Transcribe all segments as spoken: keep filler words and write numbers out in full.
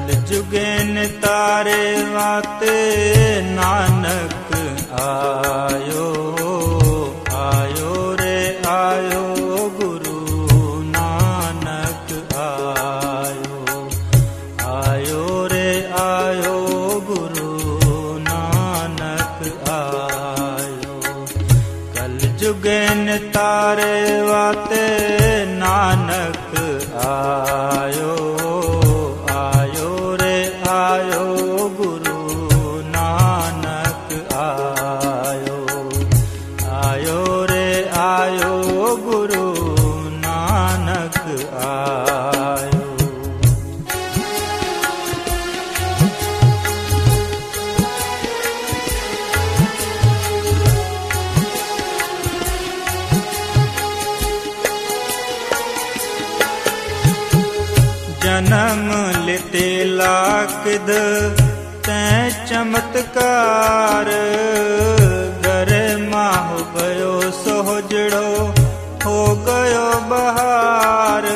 जुगेन तारे वाते नानक आयो, आयो रे आयो गुरु नानक आयो, आयो रे आयो गुरु नानक आयो। कल जुगेन तारे वाते नानक आयो, जन्म लेते लाकिद तैं चमत्कार, घरे मां हो गयो सोहजड़ो हो गयो बहार।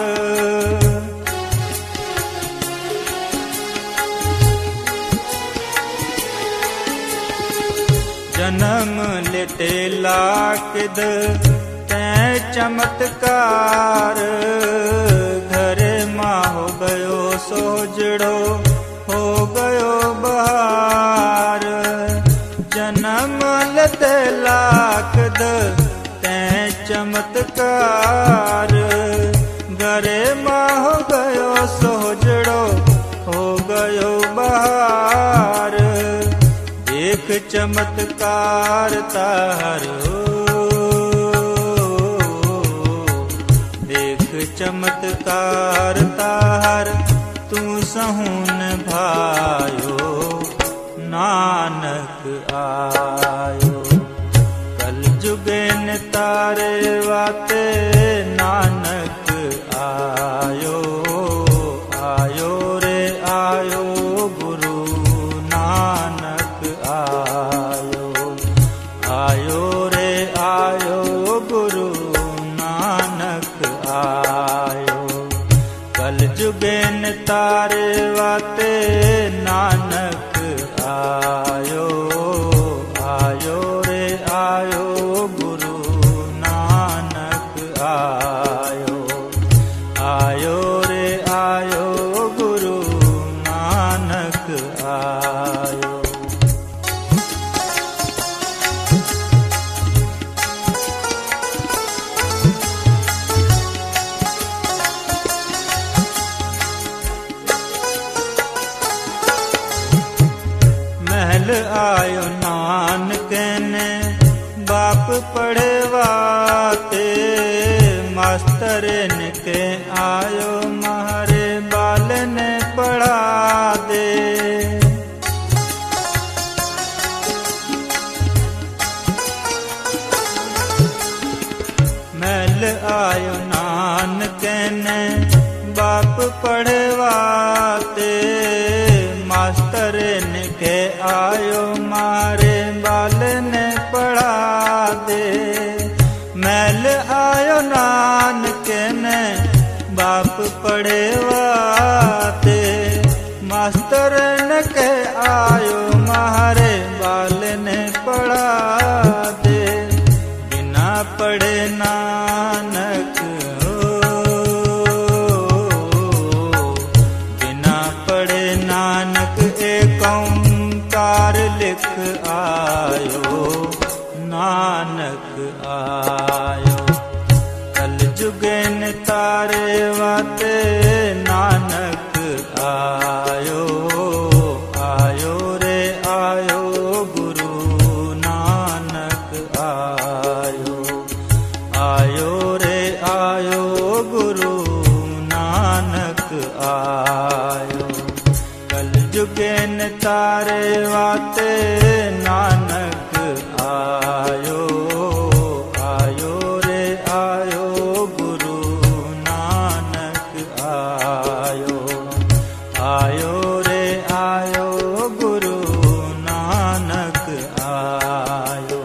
जन्म लेते लाकिद तैं चमत्कार, घरे मां हो गयो सोजड़ो हो गयो बहार। जन्म लेते लाकिद तैं चमत्कार, घरे मां हो गयो सोजड़ो हो गयो बहार। देख चमत्कार तारो, चमत्कार तार तू सहून भायो नानक आयो। कल जुगेन तारे वाते नानक आयो, आयो रे आयो गुरु नानक आयो, आयो रे आयो गुरु नानक आयो। कल जुगेन तारे वाते नानक आयो, आयो रे आयो गुरु नानक आयो, आयो रे आयो गुरु नानक आयो। महल आयो नानक ने बाप पढ़े वाते, मास्टर के आयो मारे बाल ने पढ़ा दे। महल आयो नानक ने बाप पढ़े वाते, मास्टर के आयो मारे बाल ने पढ़ा दे। मैल आयो नानक ने बाप पढ़े वाते, मास्टर के आयो मारे बाल ने पढ़ा दे। बिना पढ़े नानक लिख आयो नानक आयो। कल जुगेन तारे वाते नानक आयो, आयो रे आयो गुरु नानक आयो, आयो रे आयो गुरु नानक आयो। कल जुगेन तारे वाते नानक आयो, आयो रे आयो गुरु नानक आयो, आयो रे आयो गुरु नानक आयो।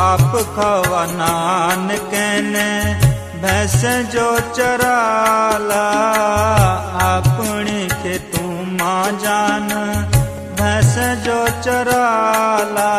बाप खवा नानकने भैंस जो चराला, अपनी के तू माँ जान भैंस जो चराला।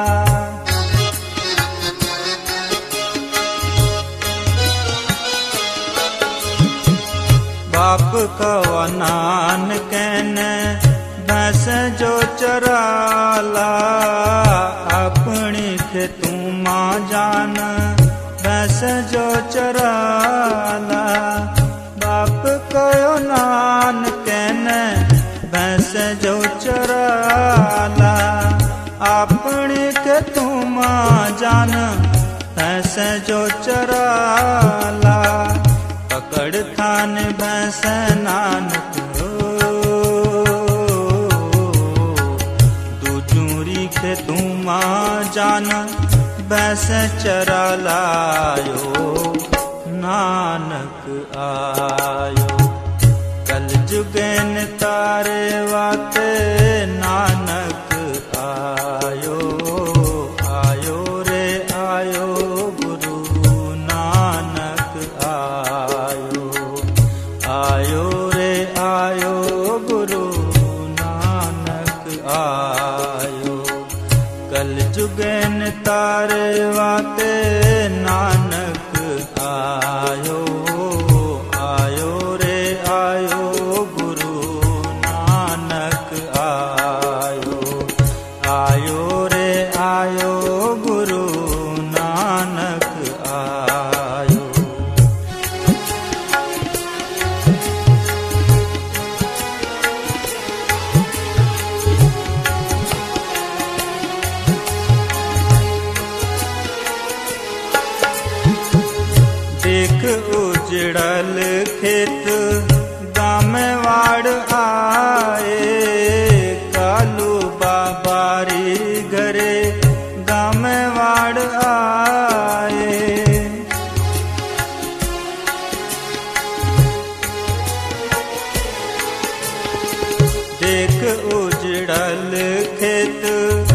बाप खवा नानकने भैंस जो चराला, अपनी के तू माँ जान भैंस जो चराला। बाप कयो नानकने भैंस जो चराला, अपनी के तू माँ जान भैंस जो चराला। पकड़ थान भैंस नानक दूजूरी के तू माँ जान भैंस चरा लायो। नानक आयो कल जुगेन तारे वाते, नानक आयो आयो रे आयो गुरु नानक आयो, आयो रे आयो गुरु नानक आयो। कल जुगेन तारे वाते नानक आयो, आयो रे आयो गुरु नानक आयो, आयो रे आयो गुरु नानक आयो। देख उजड़ल खेत गाम वाड़ आए, कालू बाबारी घरे गाम वाड़ आए। देख उजड़ल खेत